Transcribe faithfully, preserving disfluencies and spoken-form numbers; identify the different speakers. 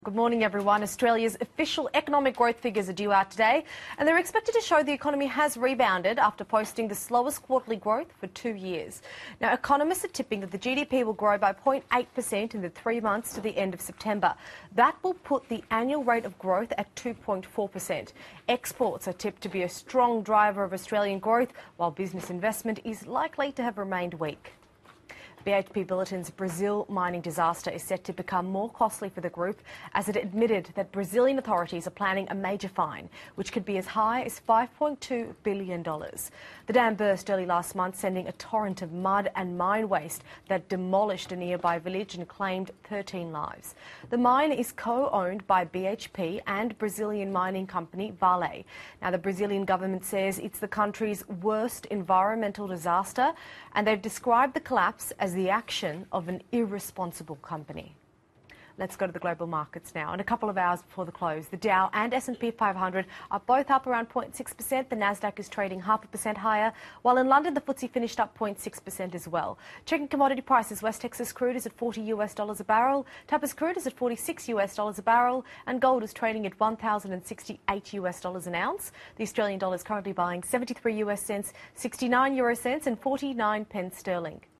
Speaker 1: Good morning, everyone. Australia's official economic growth figures are due out today, and they're expected to show the economy has rebounded after posting the slowest quarterly growth for two years. Now, economists are tipping that the G D P will grow by zero point eight percent in the three months to the end of September. That will put the annual rate of growth at two point four percent. Exports are tipped to be a strong driver of Australian growth, while business investment is likely to have remained weak. B H P Billiton's Brazil mining disaster is set to become more costly for the group as it admitted that Brazilian authorities are planning a major fine, which could be as high as five point two billion dollars. The dam burst early last month, sending a torrent of mud and mine waste that demolished a nearby village and claimed thirteen lives. The mine is co-owned by B H P and Brazilian mining company Vale. Now, the Brazilian government says it's the country's worst environmental disaster, and they've described the collapse as the action of an irresponsible company. Let's go to the global markets now. In a couple of hours before the close, the Dow and S and P five hundred are both up around zero point six percent. The Nasdaq is trading half a percent higher, while in London the F T S E finished up zero point six percent as well. Checking commodity prices, West Texas crude is at forty US dollars a barrel, Tapis crude is at forty-six US dollars a barrel, and gold is trading at one thousand sixty-eight US dollars an ounce. The Australian dollar is currently buying seventy-three US cents, sixty-nine euro cents, and forty-nine pence sterling.